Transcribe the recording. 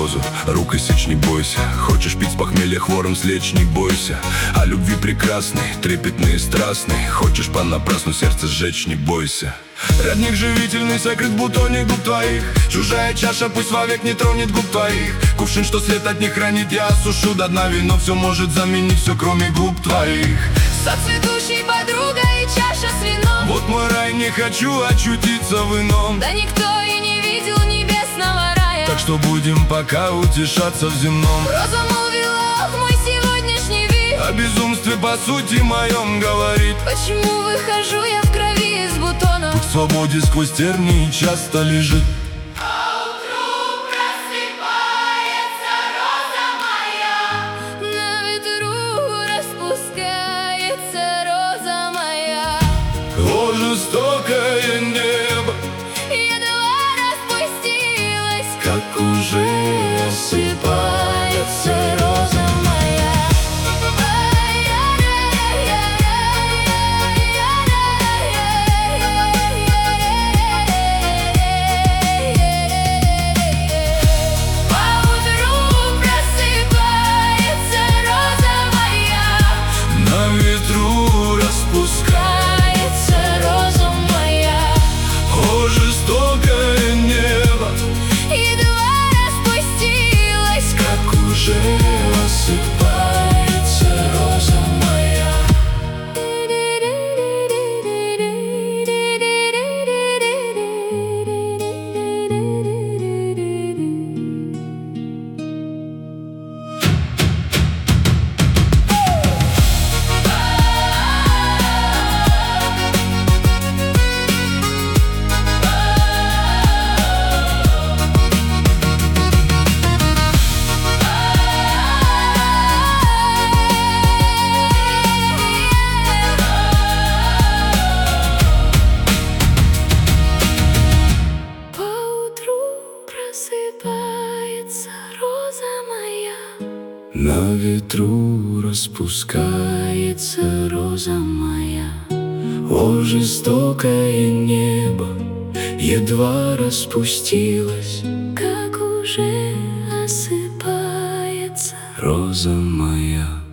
дозу, рукой сечь не бойся. Хочешь пить с похмелья хвором слечь не бойся. О любви прекрасной, трепетной и страстной, хочешь понапрасну сердце сжечь не бойся. Родник живительный сокрыт в бутоне губ твоих, чужая чаша пусть вовек не тронет губ твоих. Кувшин, что свет от них хранит, я осушу до дна. Вино все может заменить все, кроме губ твоих. Со цветущей подругой и чаша с вином. Вот мой рай, не хочу очутиться в ином. Да никто и не видел небесного рая. Так что будем пока утешаться в земном. Роза молвила, мой сегодняшний вид о безумстве по сути моем говорит. Почему выхожу я в крови из бутона? Путь к свободе сквозь тернии часто лежит. А утру просыпается роза моя, на ветру распускается роза моя. О, жестокое небо, едва распустилась, как уже осыпается роза моя. Поутру просыпается роза моя, На ветру распускается роза моя. о, жестокое небо, Едва распустилась, как уже осыпается роза моя. Просыпается роза моя, На ветру распускается роза моя. о, жестокое небо, едва распустилась Как уже осыпается роза моя.